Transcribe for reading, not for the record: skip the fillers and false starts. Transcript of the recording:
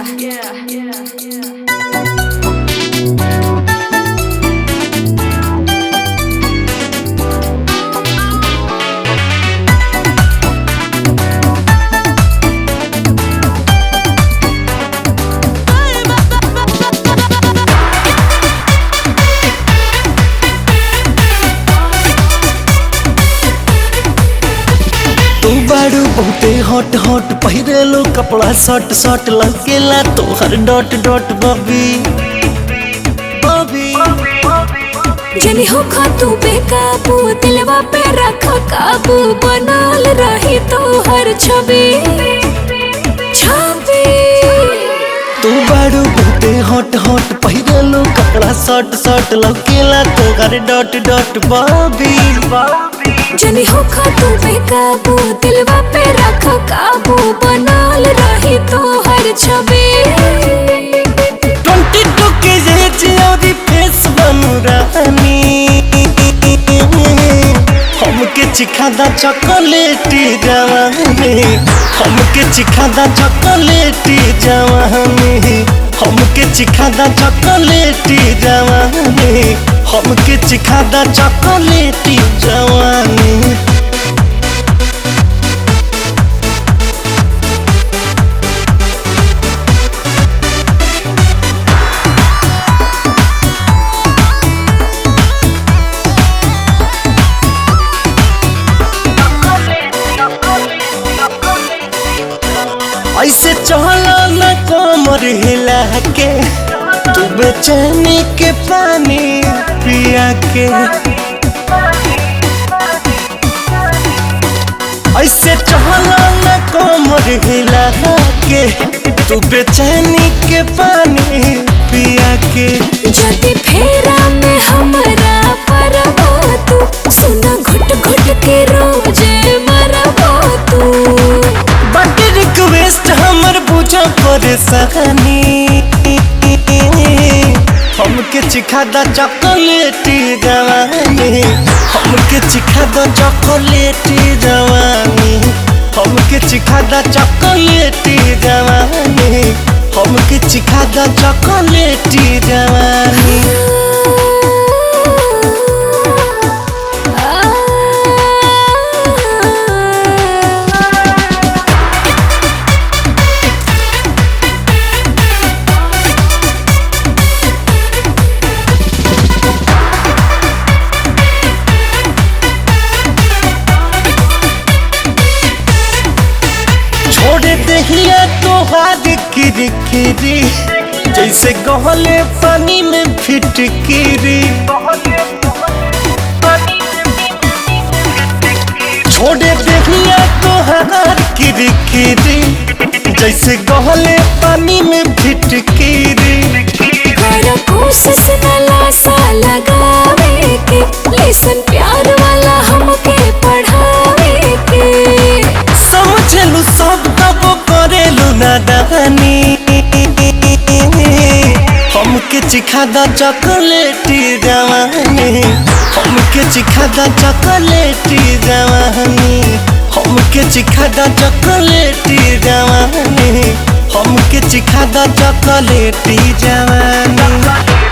तू बाड़ू बहुते हॉट हॉट पहिरेलो कपड़ा शॉर्ट शॉर्ट लगेला तोहर डॉट डॉट बबी बबी जनी हो खा तू बेकाबू दिलवा पे रखा काबू बनल रही तो हर छवि छवि। तू बाड़ू बहुते हॉट हॉट पहिरेलो कपड़ा शॉर्ट शॉर्ट लगेला तोहर डॉट डॉट बबी जनी हो खा तू बेकाबू दिलवा पे रखा काबू बनल रही तो हर छवि। 22 के एज और फेस बनू रानी हमके चिखादा चॉकलेटी जवानी हमके चिखादा चॉकलेटी जवानी हमके चिखादा चॉकलेटी जवानी हमके चिखादा चॉकलेटी जवानी। ऐसे चला न कमर हिला के तू बेचैनी के पानी पिया के ऐसे चला न कमर हिला के तू बेचैनी के पानी पिया के। जदी फेरा में हमरा परबो तू सुना घुट घुट के रोजे मरबो तू बट रिक्वेस्ट हमर बुझा परेशानी हमके चिखादा चॉकलेटी जवानी हमके चिखादा चॉकलेटी जवानी हमके चिखादा चॉकलेटी जवानी हमके चिखादा चॉकलेटी जवानी। छोड़ दहिया तोहार किरकिरी जैसे गहले पानी में फिटकिरी छोड़ दहिया तोहार किरकिरी जैसे गहले पानी में फिटकिरी। कर कोशिश न लासा लगावे के लेसन प्यार वाला हमके पढ़ावे के समझलू सब तब करेलू नादानी हमके चिखादा चॉकलेटी जवानी हमके चिखादा चॉकलेटी जवानी हमके चिखादा चॉकलेटी जवानी हमके चिखादा चॉकलेटी जवानी।